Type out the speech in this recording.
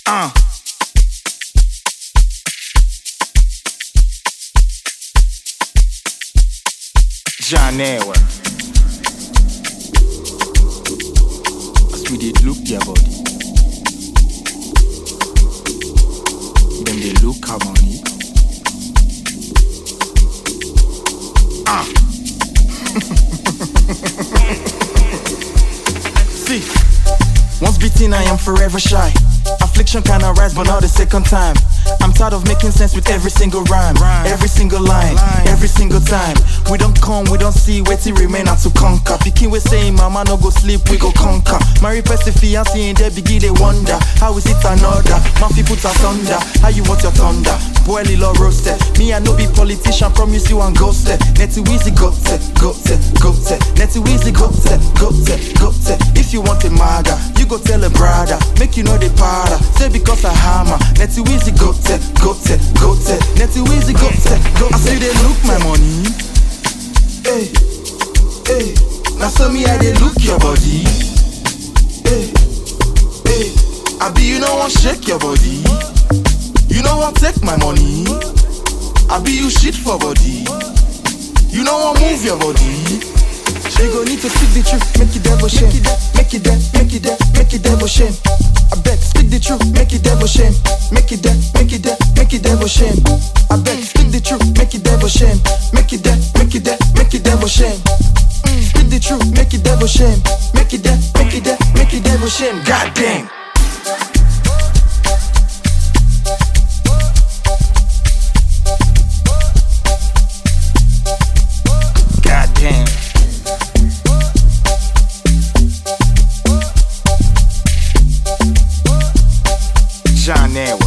Uh. Janewa. As we did look your body, then they look harmony. See, once beaten, I am forever shy. Affliction can arise, but not the second time. I'm tired of making sense with every single rhyme, every single line, every single time. We don't come, we don't see, waiting remain and to conquer. Pikin we saying, mama no go sleep, we go conquer. Marry person fiancé in there begin they wonder. How is it another? My people put asunder. How you want your thunder? Boil it or roasted. Me I no be politician, promise you and ghosted. Netty Weezy gote, gote, gote. Netty Weezy gote, gote, gote. If you want a maga, you go tell a brother. Make you know the para. Say because I hammer. Netty Weezy gote, gote, gote. Netty Weezy gote, gote. I see they look my money. Hey, hey. Now so me I they look your body. Hey, hey. I be you know want shake your body. You know want take my money. I be you shit for body. You know want move your body. You gon' need to speak the truth, make it devil shame. Make it dead, make it dead, make it devil shame. I beg, speak the truth, make it devil shame. Make it dead, make it dead, make it devil shame. I beg, speak the truth, make it devil shame. Make it dead, make it dead, make it devil shame. Speak the truth, make it devil shame. Make it dead, make it dead, make it devil shame. God damn. Janewa.